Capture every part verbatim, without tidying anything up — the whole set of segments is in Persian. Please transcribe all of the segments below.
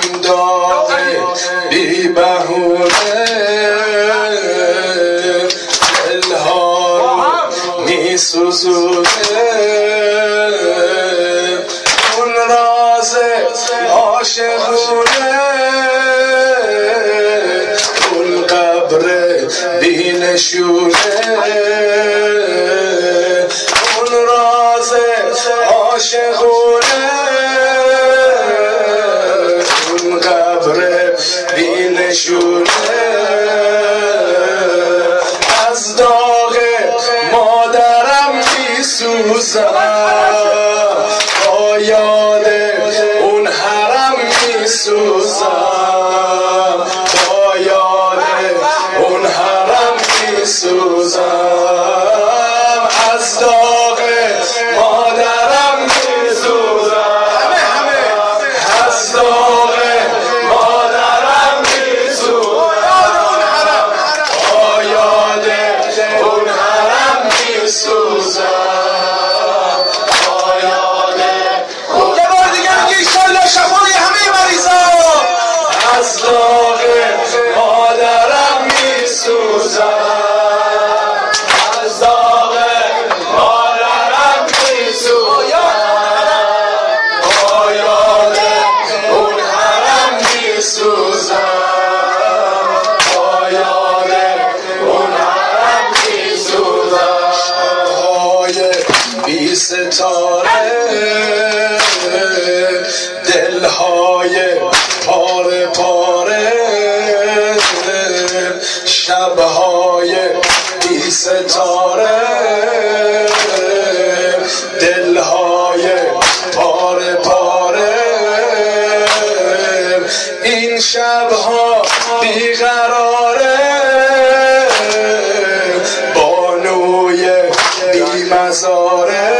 داغ بی بهونه دلها می سوزونه اون راز عاشقونه اون قبر بی نشونه اون راز عاشقونه اون قبر بی نشونه از داغ مادرم می سوزم با یاد اون حرم می سوزم با یاد اون حرم می سوزم از داغ مادرم می سوزم همه همه از داغ مادرم می سوزم با یاد اون حرم می سوزم با یاد اون یه بار دیگه میگی ایشالله شفای همه مریضا از داغ مادرم می سوزم از داغ مادرم می سوزم با یاد اون حرم می سوزم با یاد اون حرم می سوزم شبهای بی ستاره دلهای پاره پاره شبهای بی ستاره دلهای پاره پاره این شبها بیقراره بانوی بی مزاره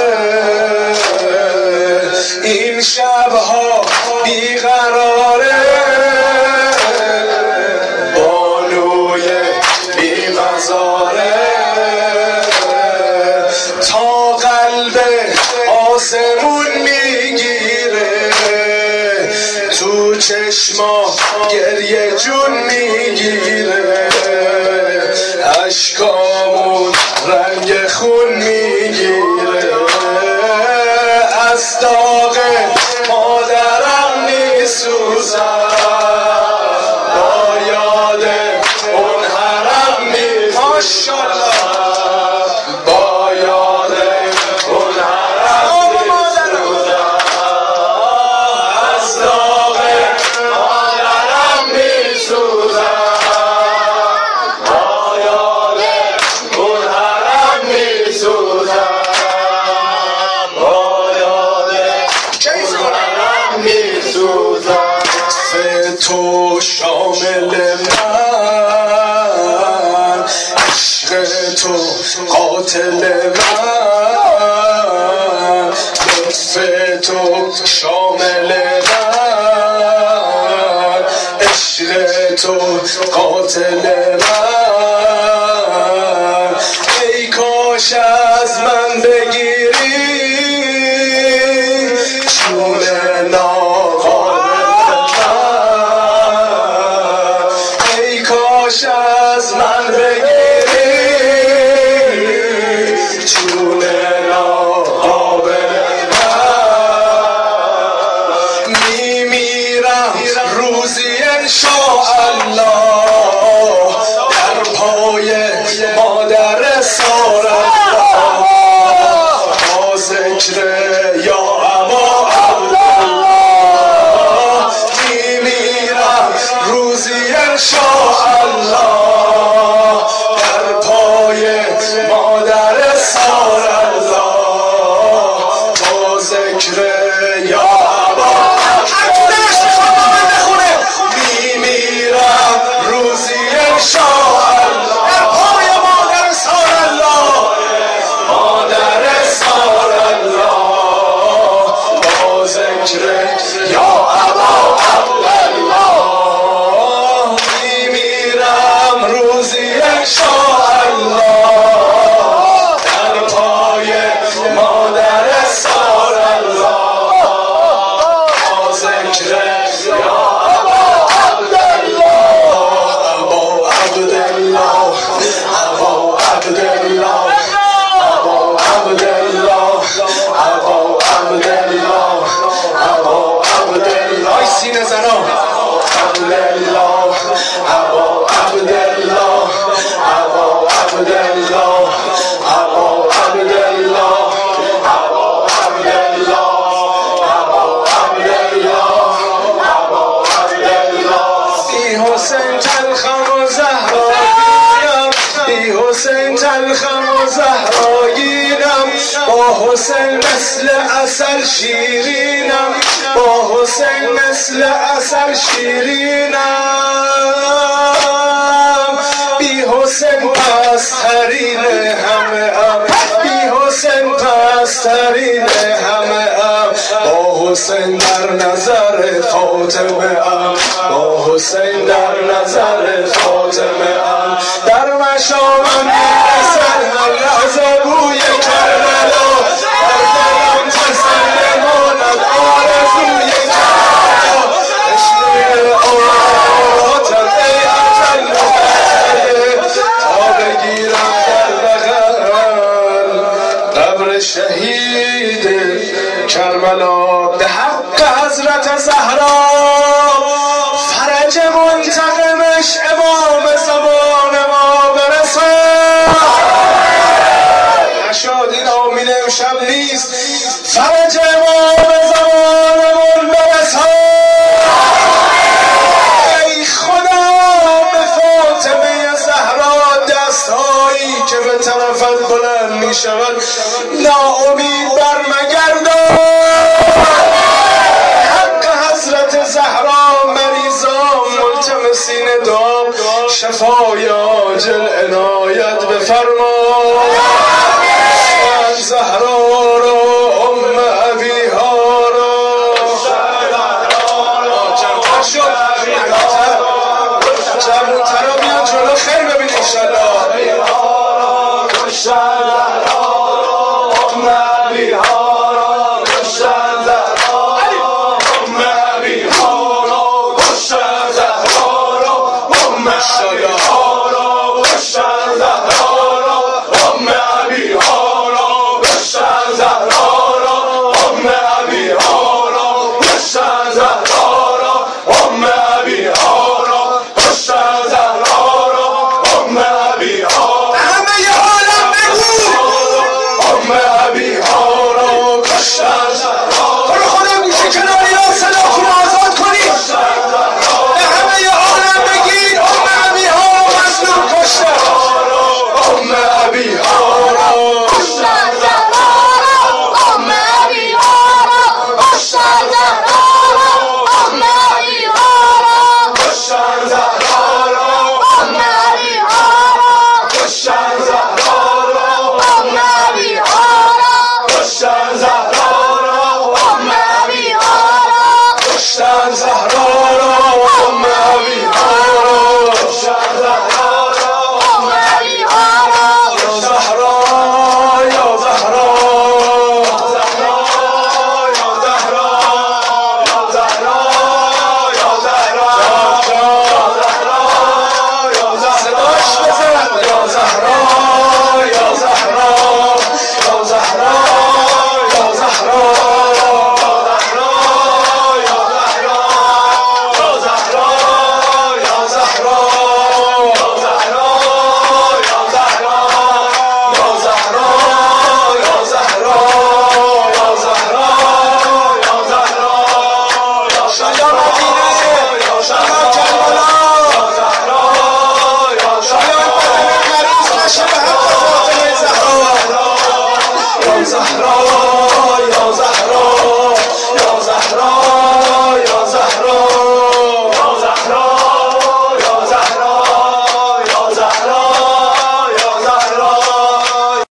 این شبها بیقراره بانوی بی مزاره تا قلب آسمون میگیره تو چشما گریه جون میگیره اشکامون رنگ خون میگیره از داغ مادرم میسوزم با یاد اون حرم می ماشالله با یاد اون حرم میسوزم از داغ مادرم میسوزم با یاد اون حرم میسوزم تو شامل من عشق تو قاتل من لطف تو شامل من عشق تو قاتل من ای کاش از من بگیری چون از من بگیری چون ناقابل من میمیرم روزی انشاءالله در پای مادر سارالله با ذکر یا ابا الله میمیرم روزی انشاءالله در پای مادر سارالله با ذکر یا ابا میمیرم روزی انشاءالله حسین مثل عسل شیرینم، با حسین مثل عسل شیرینم، بی حسین پسترین همه ام، بی حسین پسترین همه ام، با حسین در نظر فاطمه ام، با حسین در نظر فاطمه ام. در مشامم میرسد هر لحظه بوی کربلا، در دلم تسلی ماند آرزوی کربلا. تشنه آراتم ای اجل مبعده، تا بگیرم در بغل قبر شهید کربلا. به حق حضرت زهرا فرج منتقمش امام زمان ما برسد. نشاد این آمین امشب نیست، فرج امام زمانمون برسد. ای خدا به فاطمه زهرا دستهایی که به طرفت بلند می شود ناامید بر مگردان. حضرت زهرا مریضان ملتمسین دعا، شفای عاجل عنایت بفرما.